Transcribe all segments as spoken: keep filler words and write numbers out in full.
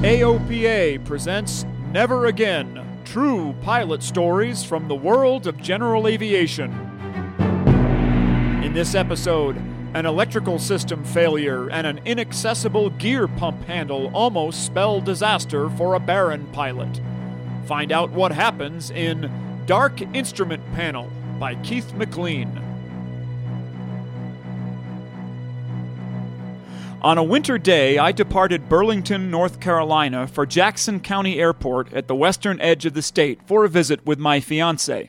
A O P A presents Never Again, true pilot stories from the world of general aviation. In this episode, an electrical system failure and an inaccessible gear pump handle almost spell disaster for a Baron pilot. Find out what happens in Dark Instrument Panel by Keith McLean. On a winter day, I departed Burlington, North Carolina for Jackson County Airport at the western edge of the state for a visit with my fiancée.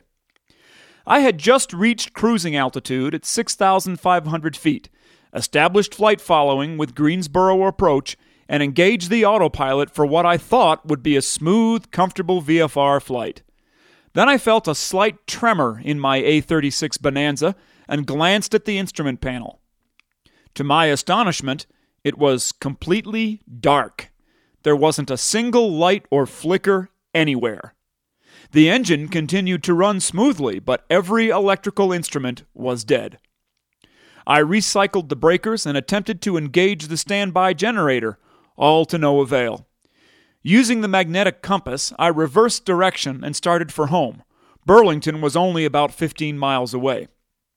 I had just reached cruising altitude at six thousand five hundred feet, established flight following with Greensboro approach, and engaged the autopilot for what I thought would be a smooth, comfortable V F R flight. Then I felt a slight tremor in my A thirty-six Bonanza and glanced at the instrument panel. To my astonishment, it was completely dark. There wasn't a single light or flicker anywhere. The engine continued to run smoothly, but every electrical instrument was dead. I recycled the breakers and attempted to engage the standby generator, all to no avail. Using the magnetic compass, I reversed direction and started for home. Burlington was only about fifteen miles away.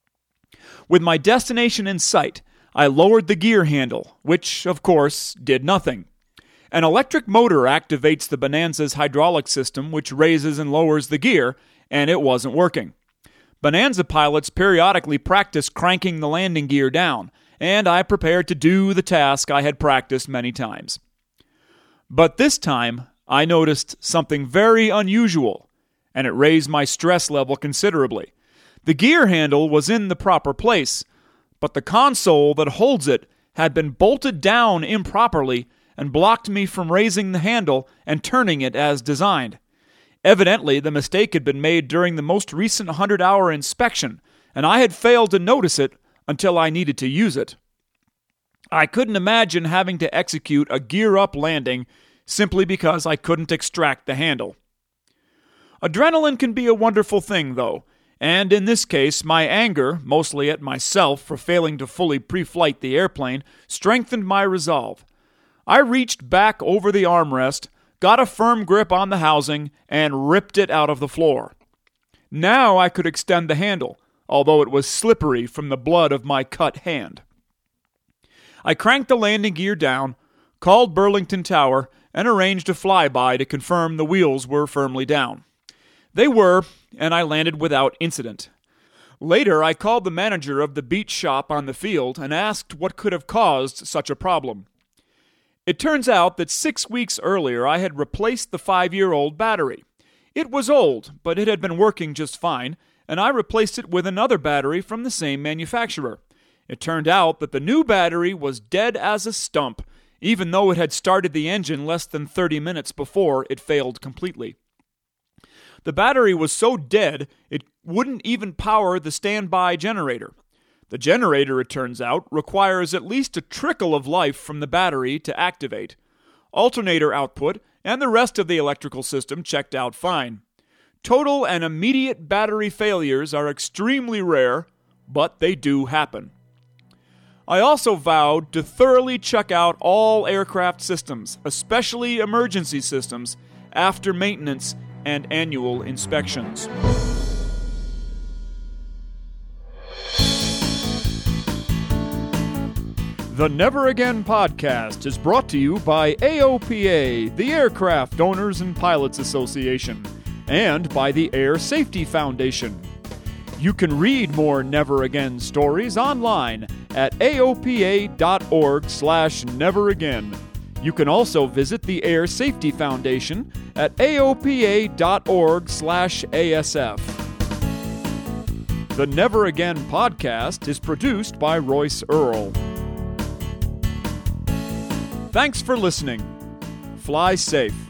With my destination in sight, I lowered the gear handle, which, of course, did nothing. An electric motor activates the Bonanza's hydraulic system, which raises and lowers the gear, and it wasn't working. Bonanza pilots periodically practice cranking the landing gear down, and I prepared to do the task I had practiced many times. But this time, I noticed something very unusual, and it raised my stress level considerably. The gear handle was in the proper place, but the console that holds it had been bolted down improperly and blocked me from raising the handle and turning it as designed. Evidently, the mistake had been made during the most recent hundred-hour inspection, and I had failed to notice it until I needed to use it. I couldn't imagine having to execute a gear-up landing simply because I couldn't extract the handle. Adrenaline can be a wonderful thing, though, and in this case, my anger, mostly at myself for failing to fully pre-flight the airplane, strengthened my resolve. I reached back over the armrest, got a firm grip on the housing, and ripped it out of the floor. Now I could extend the handle, although it was slippery from the blood of my cut hand. I cranked the landing gear down, called Burlington Tower, and arranged a flyby to confirm the wheels were firmly down. They were, and I landed without incident. Later, I called the manager of the beach shop on the field and asked what could have caused such a problem. It turns out that six weeks earlier I had replaced the five-year-old battery. It was old, but it had been working just fine, and I replaced it with another battery from the same manufacturer. It turned out that the new battery was dead as a stump, even though it had started the engine less than thirty minutes before it failed completely. The battery was so dead, it wouldn't even power the standby generator. The generator, it turns out, requires at least a trickle of life from the battery to activate. Alternator output and the rest of the electrical system checked out fine. Total and immediate battery failures are extremely rare, but they do happen. I also vowed to thoroughly check out all aircraft systems, especially emergency systems, after maintenance and annual inspections. The Never Again podcast is brought to you by A O P A, the Aircraft Owners and Pilots Association, and by the Air Safety Foundation. You can read more Never Again stories online at aopa.org slash neveragain. You can also visit the Air Safety Foundation at aopa.org slash ASF. The Never Again podcast is produced by Royce Earl. Thanks for listening. Fly safe.